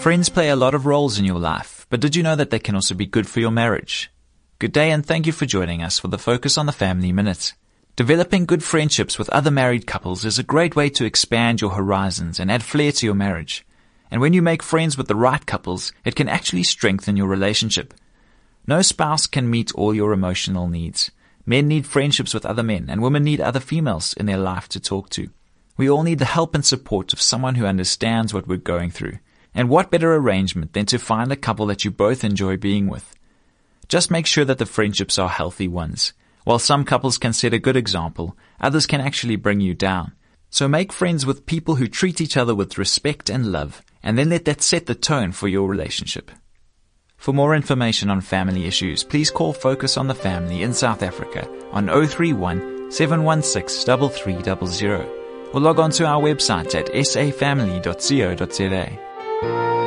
Friends play a lot of roles in your life, but did you know that they can also be good for your marriage? Good day and thank you for joining us for the Focus on the Family Minute. Developing good friendships with other married couples is a great way to expand your horizons and add flair to your marriage. And when you make friends with the right couples, it can actually strengthen your relationship. No spouse can meet all your emotional needs. Men need friendships with other men, and women need other females in their life to talk to. We all need the help and support of someone who understands what we're going through. And what better arrangement than to find a couple that you both enjoy being with? Just make sure that the friendships are healthy ones. While some couples can set a good example, others can actually bring you down. So make friends with people who treat each other with respect and love, and then let that set the tone for your relationship. For more information on family issues, please call Focus on the Family in South Africa on 031 716 3300 or log on to our website at safamily.co.za.